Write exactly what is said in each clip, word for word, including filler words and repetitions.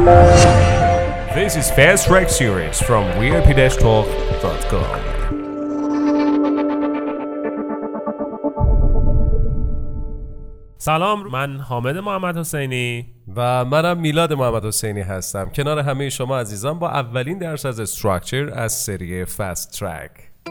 This is Fast Track Series from V I P dash talk dot com. سلام، من حامد محمد حسینی و منم میلاد محمد حسینی هستم. کنار همه شما عزیزان با اولین درس از استراکچر از سری فست ترک.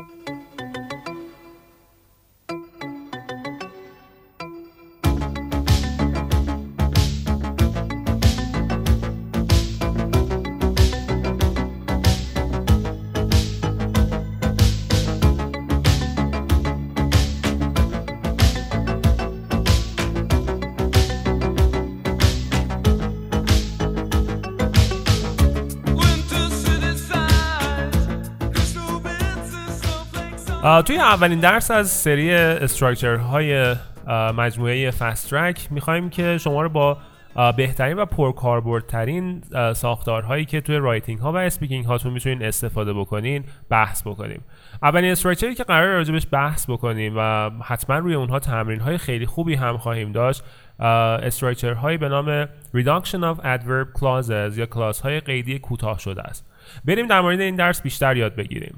توی اولین درس از سری استراکچر های مجموعه فست ترک میخوایم که شما رو با بهترین و پرکاربردترین ساختارهایی که توی رایتینگ ها و اسپیکینگ هاتون میتونین استفاده بکنین بحث بکنیم. اولین استراکچری که قرار راجبش بحث بکنیم و حتما روی اونها تمرین های خیلی خوبی هم خواهیم داشت، استراکچر هایی به نام Reduction of Adverb Clauses یا کلاس های قیدی کوتاه شده است. بریم در مورد این درس بیشتر یاد بگیریم.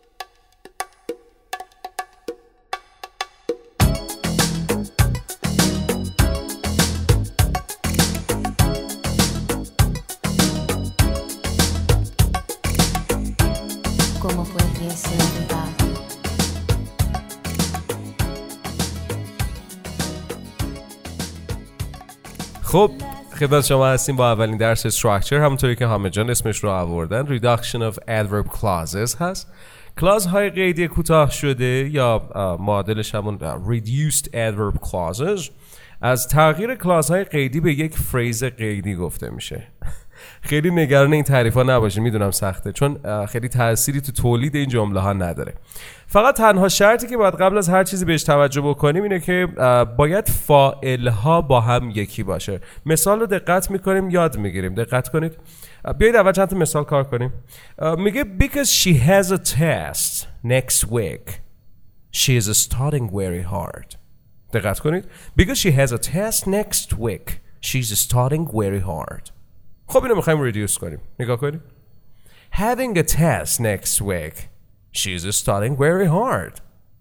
خب خدمت شما هستیم با اولین درس استراکچر. همونطوری که حامد جان اسمش رو آوردن، Reduction of Adverb Clauses هست. کلاس های قیدی کوتاه شده یا معادلش همون Reduced Adverb Clauses از تغییر کلاس های قیدی به یک فریز قیدی گفته میشه. خیلی نگران این تعریف ها نباشید، میدونم سخته چون خیلی تأثیری تو تولید این جمله ها نداره. فقط تنها شرطی که باید قبل از هر چیزی بهش توجه بکنیم اینه که باید فاعل ها با هم یکی باشه. مثال رو دقت میکنیم یاد میگیریم. دقت کنید. بیایید اول چند تا مثال کار کنیم. میگه because she has a test next week she is studying very hard. دقت کنید. because she has a test next week she is studying very hard. خب اینو میخوایم ریدیوس کنیم. نگاه کنید. having a test next week she's studying very hard.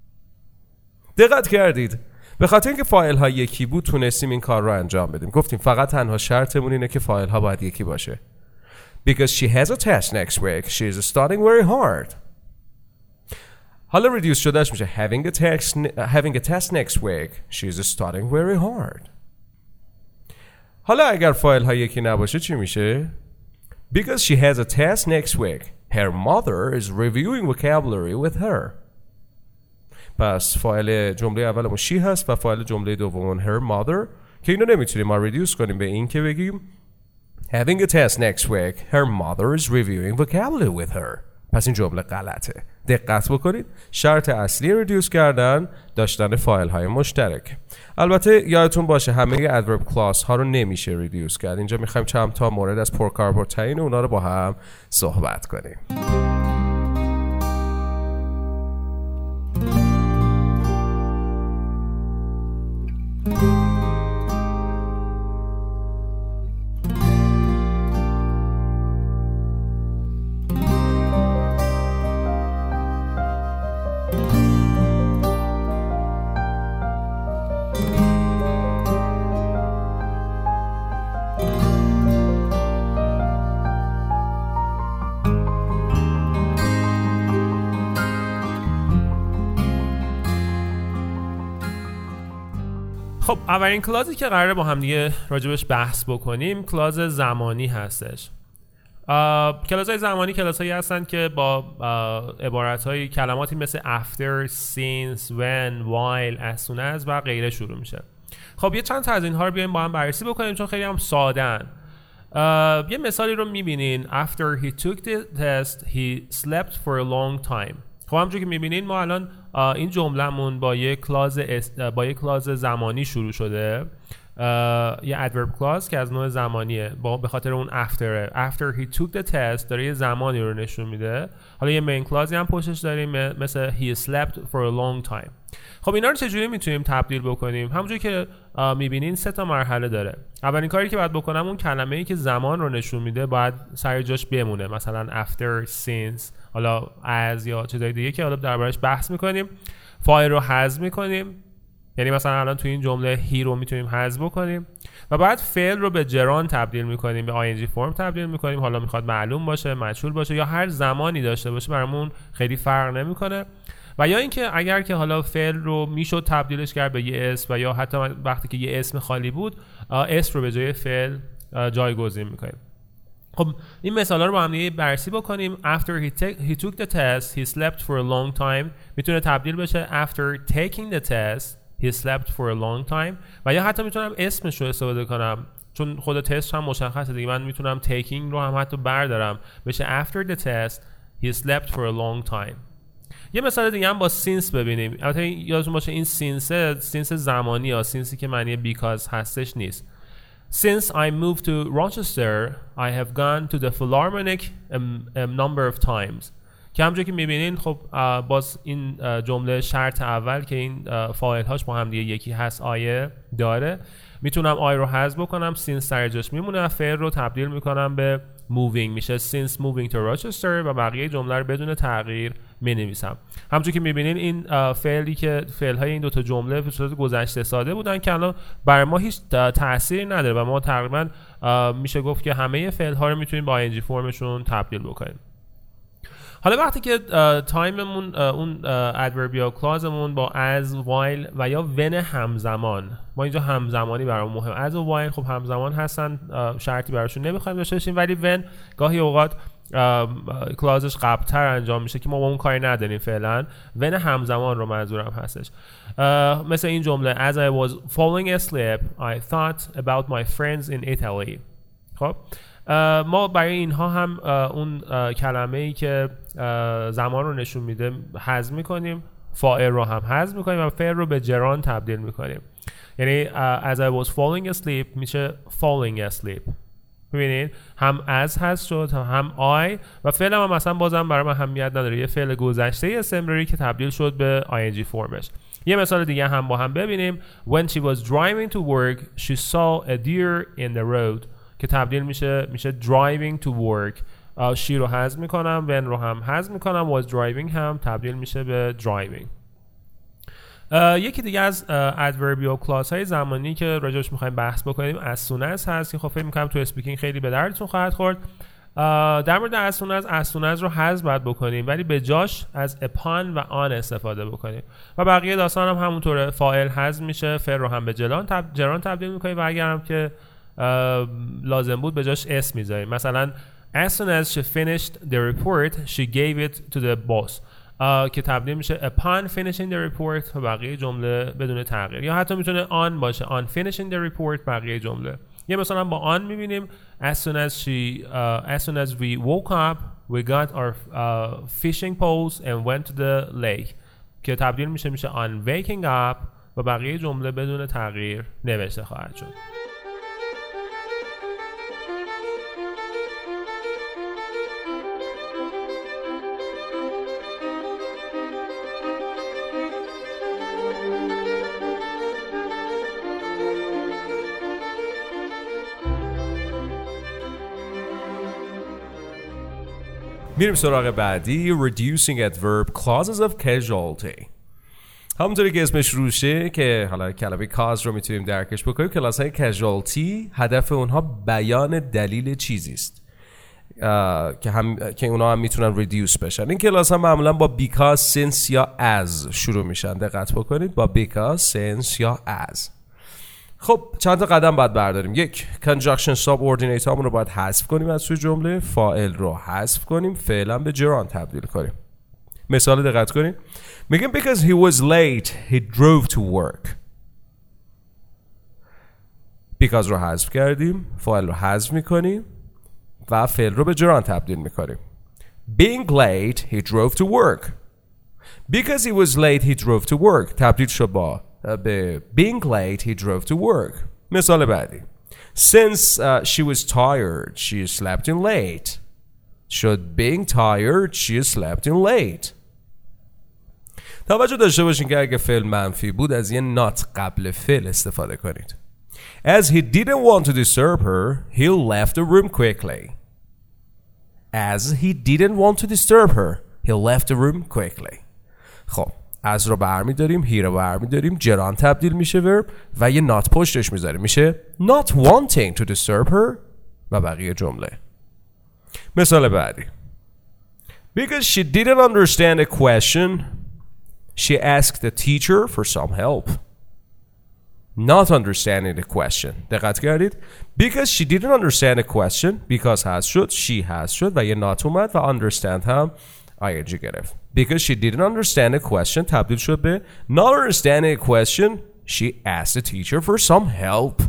دقت کردید؟ به خاطر اینکه فاعل ها یکی بود تونستیم این کار رو انجام بدیم. گفتیم فقط تنها شرطمون اینه که فاعل ها باید یکی باشه. because she has a test next week she's studying very hard. حالا ریدیوس شدهش میشه having a test having a test next week she's studying very hard. حالا اگر فاعل ها یکی نباشه چی میشه؟ because she has a test next week her mother is reviewing vocabulary with her. پس فاعل جمله اولمون she هست و فاعل جمله دوممون her mother که اینو نمیتونیم ما ریدیوس کنیم به این که بگیم having a test next week her mother is reviewing vocabulary with her. پس این جمله غلطه. دقت بکنید. شرط اصلی ریدیوس کردن داشتن فاعل های مشترک. البته یادتون باشه همه ادورب کلاس ها رو نمیشه ریدیوس کرد. اینجا میخوایم چند تا مورد از پرکاربردترین اونا رو با هم صحبت کنیم. خب اولین کلازی که قراره با هم دیگه راجبش بحث بکنیم کلاز زمانی هستش. کلازهای زمانی کلاسهایی هستن که با عبارتهای کلماتی مثل after, since, when, while, as soon as و غیره شروع میشه. خب یه چند تا از اینها رو بیایم با هم بررسی بکنیم چون خیلی هم ساده‌ان. یه مثالی رو میبینین after he took the test he slept for a long time. خب همونجور که میبینین ما الان این جمله‌مون با یک کلاز با یک کلاز زمانی شروع شده یه adverb clause که از نوع زمانیه با به خاطر اون after after he took the test داره یه زمانی رو نشون میده. حالا یه main clause هم پشتش داریم مثل he slept for a long time. خب اینا رو چجوری میتونیم تبدیل بکنیم؟ همونجوری که میبینین سه تا مرحله داره. اولین کاری که باید بکنم اون کلمه‌ای که زمان رو نشون میده باید سر جاش بمونه، مثلا after، since، حالا as یا چیزای دیگه که حالا دربارش بحث میکنیم. فاعل رو حذف میکنیم، یعنی مثلا الان تو این جمله هی رو میتونیم حذف بکنیم و بعد فعل رو به جران تبدیل میکنیم، به آی ان جی فرم تبدیل میکنیم. حالا میخواد معلوم باشه، مجهول باشه یا هر زمانی داشته باشه برامون خیلی فرق نمیکنه. و یا اینکه اگر که حالا فعل رو میشد تبدیلش کرد به یه اسم و یا حتی وقتی که یه اسم خالی بود اسم رو به جای فعل جایگزین میکنیم. خب این مثالا رو با هم دیگه بررسی بکنیم. After he, take, he took the test he slept for a long time میتونه تبدیل بشه After taking the test he slept for a long time و یا حتی میتونم اسمش رو استفاده کنم چون خود تست هم مشخصه دیگه. من میتونم taking رو هم حتی بردارم بشه After the test he slept for a long time. یه مثال دیگه هم با since ببینیم. البته یادتون باشه این since since زمانی یا since که معنی because هستش نیست. Since I moved to Rochester, I have gone to the Philharmonic a, a number of times. که همونجوری که میبینین خب باز این جمله شرط اول که این فاعل هاش با هم دیگه یکی هست آیه داره، میتونم آی رو حذف بکنم، since سر جاش میمونه، فعل رو تبدیل میکنم به moving، میشه since moving to Rochester و بقیه جمله رو بدون تغییر مینویسم. همونجوری که میبینین این فعلی که فعل های این دو تا جمله به صورت گذشته ساده بودن که الان برای ما هیچ تأثیری نداره و ما تقریبا میشه گفت که همه فعل ها رو میتونیم با آی ان جی فرمشون تبدیل بکنیم. حالا وقتی که تایممون اون ادوربیال کلازمون با as، while و یا when همزمان، ما اینجا همزمانی برام مهم، as و while خب همزمان هستن شرطی براشون نمیخوایم داشته باشیم، ولی when گاهی اوقات کلازش قبل‌تر انجام میشه که ما با اون کاری نداریم فعلا. when همزمان رو منظورم هستش، مثل این جمله as I was falling asleep I thought about my friends in Italy. خب ما برای اینها هم اون کلمه‌ای که زمان رو نشون میده حذف میکنیم، فاعل رو هم حذف میکنیم و فعل رو به جران تبدیل میکنیم. یعنی as I was falling asleep میشه falling asleep. ببینید هم as هست شد هم I و فعل هم مثلا بازم برای من اهمیت نداره، یه فعل گذشته استمراری که تبدیل شد به آی ان جی فرمش. یه مثال دیگه هم با هم ببینیم. When she was driving to work she saw a deer in the road که تبدیل میشه میشه driving to work. she رو حذف میکنم، when رو هم حذف میکنم، was driving هم تبدیل میشه به driving. یکی دیگه از adverbial clause های زمانی که راجعش میخوایم بحث بکنیم as soon as هست که خب فکر میکنم تو اسپیکینگ خیلی به دردتون خواهد خورد. در مورد as soon as as soon as رو حذف باید بکنیم ولی به جاش از upon و on استفاده بکنیم و بقیه داستان هم همونطوره. فاعل حذف میشه، فعل رو هم به جران تب... جران تبدیل میکنیم و اگر هم که لازم بود به جاش اسم میذاریم. مثلا as soon as she finished the report she gave it to the boss که تبدیل میشه upon finishing the report و بقیه جمله بدون تغییر. یا حتی میتونه on باشه on finishing the report بقیه جمله. یه مثلا با on میبینیم as soon as she uh, as soon as we woke up we got our uh, fishing poles and went to the lake که تبدیل میشه میشه on waking up و بقیه جمله بدون تغییر نوشته خواهد شد. میریم سراغ بعدی reducing adverb clauses of casualty. همونطوری که اسمش روشه که حالا کلمه cause رو میتونیم درکش بکنیم، کلاس های casualty هدف اونها بیان دلیل چیزی است که هم که اونها هم میتونن reduce بشن. این کلاس ها معمولا با because، since یا as شروع میشن. دقت بکنید با because، since یا as. خب چند تا قدم باید برداریم. یک، conjunction subordinate همون رو باید حذف کنیم از توی جمله، فاعل رو حذف کنیم، فعلا به جران تبدیل کنیم. مثال دقت کنیم. میگیم because he was late he drove to work. because رو حذف کردیم، فاعل رو حذف میکنیم و فعل رو به جران تبدیل میکنیم. being late he drove to work. because he was late he drove to work تبدیل شد با به being late he drove to work مثال بعدی. Since uh, she was tired, she slept in late. Should being tired, she slept in late. توجه داشته باشین که اگه فعل منفی بود از یه not قبل فعل استفاده کنید. As he didn't want to disturb her, he left the room quickly. As he didn't want to disturb her, he left the room quickly. خب از رو برمی داریم، he رو برمی داریم، جران تبدیل میشه verb و یه not پشتش میذاریم، میشه not wanting to disturb her و بقیه جمله. مثال بعدی. Because she didn't understand a question, she asked the teacher for some help. Not understanding the question. دقت کردید؟ Because she didn't understand a question, because has شد، she has شد و یه not اومد و understand هم ing گرفت. Because she didn't understand a question تبدیل شد به not understanding a question, she asked the teacher for some help.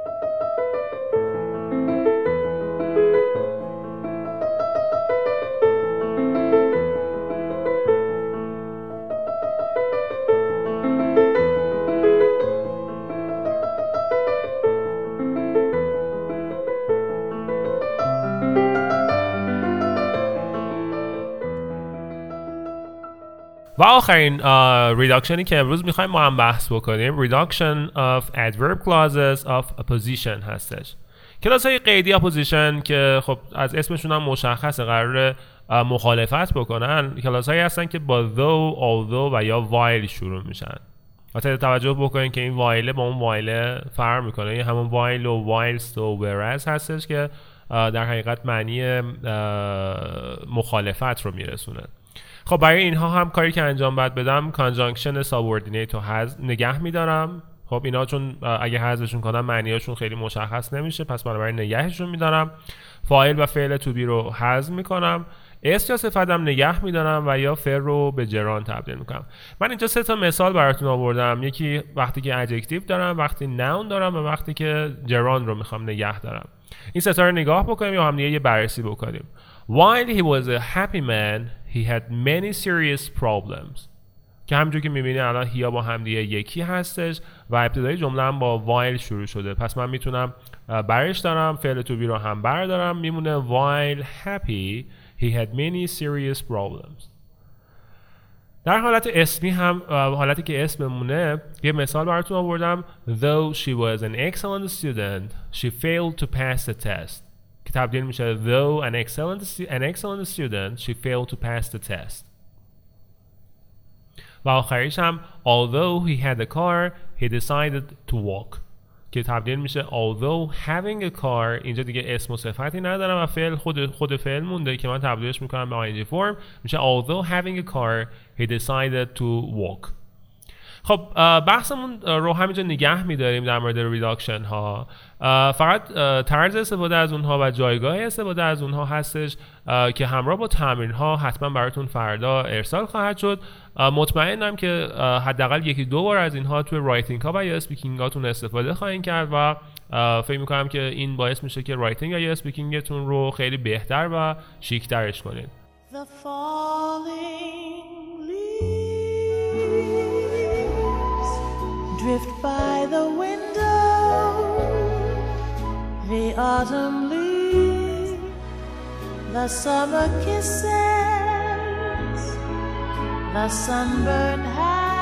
و آخرین ریداکشنی که امروز میخوایم ما هم بحث بکنیم reduction of adverb clauses of apposition هستش. کلاس های قیدی اپوزیشن که خب از اسمشون هم مشخصه قراره مخالفت بکنن، کلاس هایی هستن که با though, although و یا while شروع میشن. البته توجه بکنین که این while با اون while فرق میکنه، این همون while و whilst و whereas هستش که در حقیقت معنی مخالفت رو میرسونه. خب برای اینها هم کاری که انجام باید بدم کانجانکشن سابوردینیت رو نگه میدارم. خب اینا چون اگه حذفشون کنم معنیاشون خیلی مشخص نمیشه، پس بنابراین نگهشون میدارم. فاعل و فعل تو بی رو حذف میکنم. اسم یا صفتم نگه میدارم و یا فعل رو به جران تبدیل میکنم. من اینجا سه تا مثال براتون آوردم، یکی وقتی که ادجکتیو دارم، وقتی ناون دارم و وقتی که جران رو میخوام نگه دارم. این سه تا رو نگاه بکنیم یا هم دیگه یه بررسی بکنیم. While he was a happy man, he had many serious problems. که همونجور که میبینی الان هیا با هم دیگه یکی هستش و ابتدای جمله هم با while شروع شده، پس من میتونم برش دارم، فعل تو بی رو هم بردارم، میمونه while happy he had many serious problems. در حالت اسمی هم حالتی که اسم مونه یه مثال براتون آوردم. Though she was an excellent student, she failed to pass the test. که تبدیل میشه though an excellent, an excellent student, she failed to pass the test. و آخریش هم although he had a car, he decided to walk. که تبدیل میشه although having a car. اینجا دیگه اسم و صفتی ندارم و فعل خود خود فعل مونده که من تبدیلش میکنم به ing form، میشه although having a car, he decided to walk. خب بحثمون رو همینجا نگه میداریم در مورد ریداکشن ها. فقط طرز استفاده از اونها و جایگاه استفاده از اونها هستش که همراه با تمرین ها حتما براتون فردا ارسال خواهد شد. مطمئنم که حداقل یکی دو بار از اینها توی رایتینگ ها و یا اسپیکینگ هاتون استفاده خواهید کرد و فکر میکنم که این باعث میشه که رایتینگ یا اسپیکینگتون رو خیلی بهتر و شیک‌ترش کنید. The falling drift by the window, the autumn leaf, the summer kisses, the sunburned hand.